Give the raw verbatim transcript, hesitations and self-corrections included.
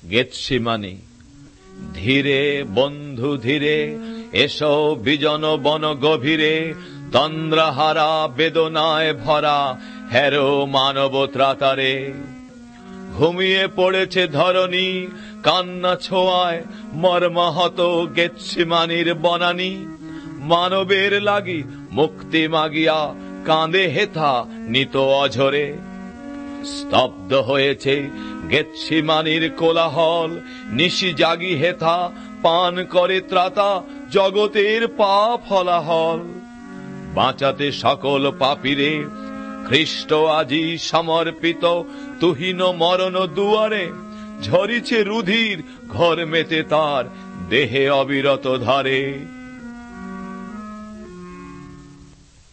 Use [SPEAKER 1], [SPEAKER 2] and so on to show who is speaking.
[SPEAKER 1] গেতসিমানি। ধীরে বন্ধু ধীরে, এসো বিজন বন গভীরে, তন্দ্রাহারা বেদনায় ভরা হেরো মানব ত্রাতারে। ঘুমিয়ে পড়েছে ধরণী, কান্না ছোঁয়ায় মর্মাহত গেতসিমানির বনানী। মানবের লাগি মুক্তি মাগিয়া কাঁদে হেথা নিত অঝরে। স্তব্ধ হয়েছে গেতসিমানির কোলাহল, নিশি জাগি হেথা পান করে ত্রাতা জগতের পাপ হলাহল। বাঁচাতে সকল পাপীরে খ্রিস্ট আজি সমর্পিত তুহিন মরণ দুয়ারে। ঝরিছে রুধির ঘর মেতে তার দেহে অবিরত ধারে।